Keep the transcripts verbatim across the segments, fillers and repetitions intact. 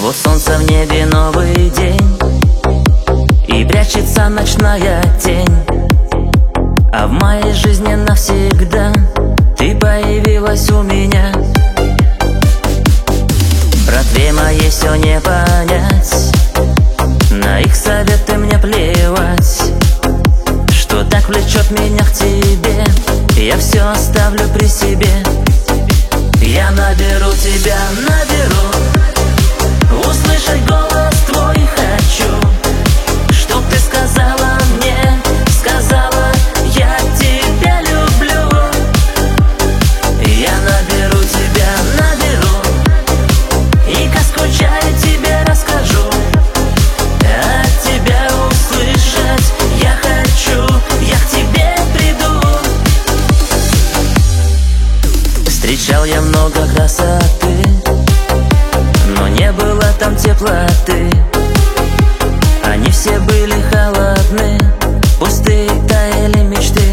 Вот солнце в небе, новый день, и прячется ночная тень. А в моей жизни навсегда ты появилась у меня. Братве моей все не понять, на их советы мне плевать. Что так влечет меня к тебе, я все оставлю при себе. Я наберу тебя, наберу, услышать голос твой хочу, чтоб ты сказала мне, сказала, я тебя люблю. Я наберу тебя, наберу, и как скучаю тебе расскажу. От тебя услышать я хочу, я к тебе приду. Встречал я много красоты, но не было там теплоты. Они все были холодны, пустые таяли мечты.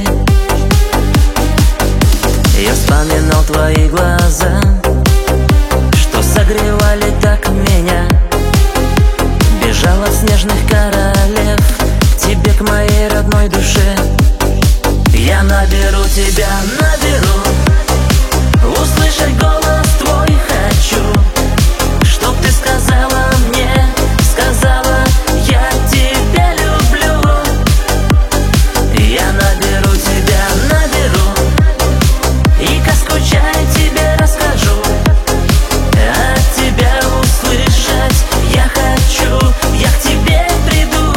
Я вспоминал твои глаза, что согревали так меня. Бежал от снежных королев к тебе, к моей родной душе. Я наберу тебя, наберу, услышать голос твой хочу, чтоб ты сказала мне, сказала, я тебя люблю. Я наберу тебя, наберу, и как скучаю тебе расскажу. От тебя услышать я хочу, я к тебе приду.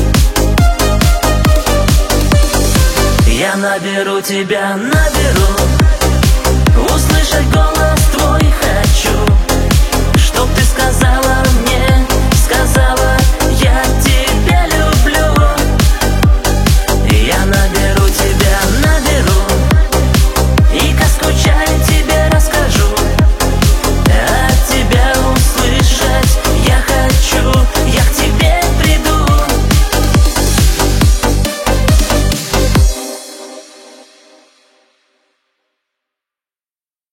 Я наберу тебя, наберу,